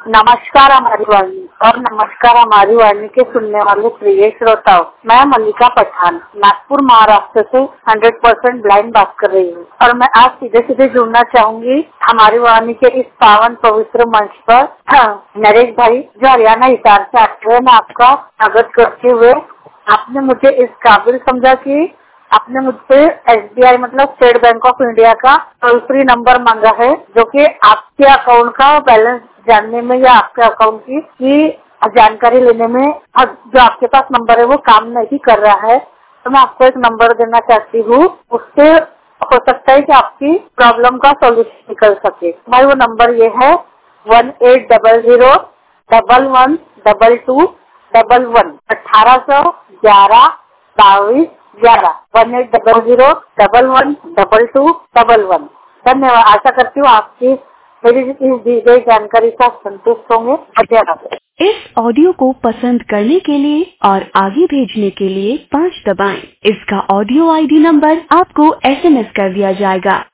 नमस्कार हमारी वाणी और नमस्कार हमारी वाणी के सुनने वाले प्रिय श्रोताओं। मैं मल्लिका पठान नागपुर महाराष्ट्र से 100% ब्लाइंड बात कर रही हूँ और मैं आज सीधे सीधे जुड़ना चाहूंगी हमारी वाणी के इस पावन पवित्र मंच पर। नरेश भाई जो हरियाणा हिसार से आते हैं, मैं आपका स्वागत करते हुए आपने मुझे इस काबिल समझा कि आपने मुझसे SBI मतलब स्टेट बैंक ऑफ इंडिया का टोल फ्री नंबर मांगा है, जो कि आपके अकाउंट का बैलेंस जानने में या आपके अकाउंट की जानकारी लेने में जो आपके पास नंबर है वो काम नहीं कर रहा है। तो मैं आपको एक नंबर देना चाहती हूँ, उससे हो सकता है कि आपकी प्रॉब्लम का सॉल्यूशन निकल सके। भाई वो नंबर ये है 1800112211 18112211 1800112211। धन्यवाद। आशा करती हूँ आपकी मेरी इस दी गई जानकारी का संतुष्ट होंगे। धन्यवाद। इस ऑडियो को पसंद करने के लिए और आगे भेजने के लिए 5 दबाएं। इसका ऑडियो ID नंबर आपको SMS कर दिया जाएगा।